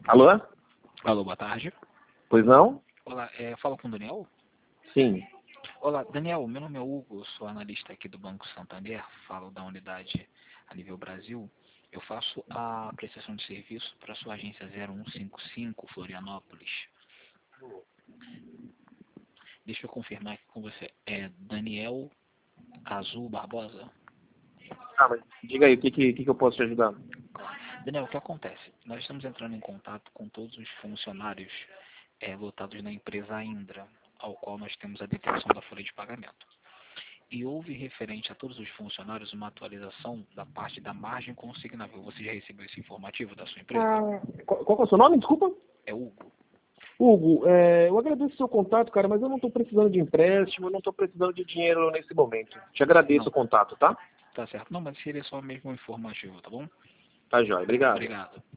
Alô? Alô, boa tarde. Pois não? Olá, fala com o Daniel? Sim. Olá, Daniel, meu nome é Hugo, sou analista aqui do Banco Santander, falo da unidade a nível Brasil. Eu faço a prestação de serviço para a sua agência 0155, Florianópolis. Deixa eu confirmar aqui com você. É Daniel Azul Barbosa? Ah, mas diga aí, o que eu posso te ajudar? Daniel, o que acontece? Nós estamos entrando em contato com todos os funcionários lotados na empresa Indra, ao qual nós temos a detenção da folha de pagamento. E houve referente a todos os funcionários uma atualização da parte da margem consignável. Você já recebeu esse informativo da sua empresa? Qual que é o seu nome? Desculpa. É Hugo. Hugo, eu agradeço o seu contato, cara, mas eu não estou precisando de empréstimo, eu não estou precisando de dinheiro nesse momento. Te agradeço Não, o contato, tá? tá certo. Não, mas seria só mesmo um informativo, tá bom? Tá, jóia. Obrigado. Obrigado.